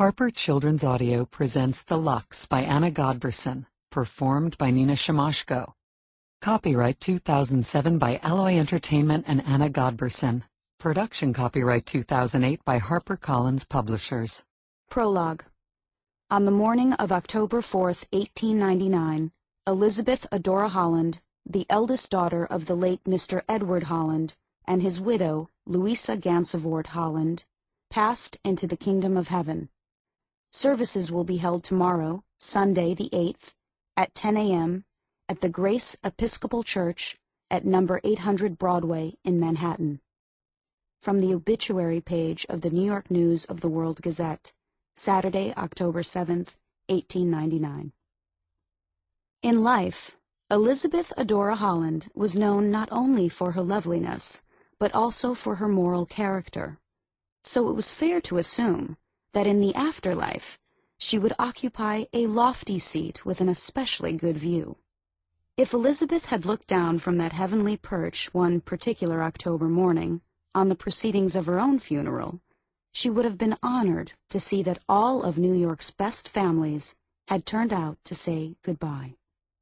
Harper Children's Audio presents The Lux by Anna Godberson, performed by Nina Shimashko. Copyright 2007 by Alloy Entertainment and Anna Godberson. Production copyright 2008 by HarperCollins Publishers. Prologue. On the morning of October 4th, 1899, Elizabeth Adora Holland, the eldest daughter of the late Mr. Edward Holland, and his widow, Louisa Gansevoort Holland, passed into the kingdom of heaven. Services will be held tomorrow, Sunday the 8th, at 10 a.m., at the Grace Episcopal Church at number 800 Broadway in Manhattan. From the obituary page of the New York News of the World Gazette, Saturday, October 7th, 1899. In life, Elizabeth Adora Holland was known not only for her loveliness, but also for her moral character. So it was fair to assume that in the afterlife she would occupy a lofty seat with an especially good view. If Elizabeth had looked down from that heavenly perch one particular October morning on the proceedings of her own funeral, she would have been honored to see that all of New York's best families had turned out to say goodbye.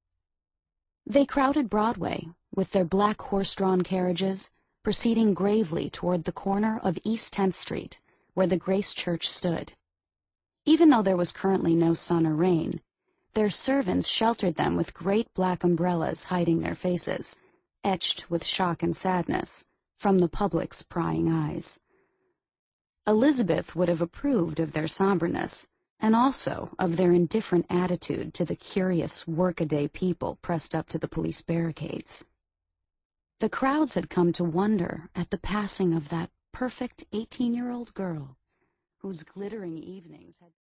They crowded Broadway with their black horse-drawn carriages, proceeding gravely toward the corner of East 10th Street, where the Grace Church stood. Even though there was currently no sun or rain, their servants sheltered them with great black umbrellas hiding their faces, etched with shock and sadness, from the public's prying eyes. Elizabeth would have approved of their somberness, and also of their indifferent attitude to the curious workaday people pressed up to the police barricades. The crowds had come to wonder at the passing of that perfect 18-year-old girl, whose glittering evenings had